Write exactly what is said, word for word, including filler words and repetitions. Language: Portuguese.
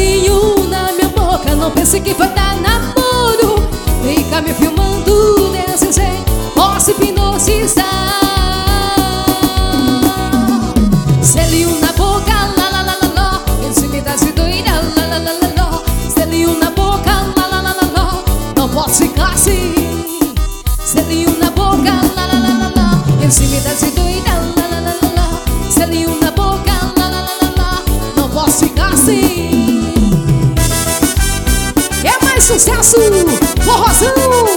Selinho na minha boca, não pense que vai dar namoro. Fica me filmando desse jeito, posso hipnotizar. Selinho na boca, lá lá lá lá lá, esse me dá de doida, lá lá lá lá lá. Selinho na boca, lá lá lá lá lá, não posso ficar assim. Selinho na boca, lá lá lá lá lá, esse me dá de doida, lá lá lá lá lá. Selinho na boca, lá lá lá lá lá, não posso ficar assim. É mais sucesso, forrozão.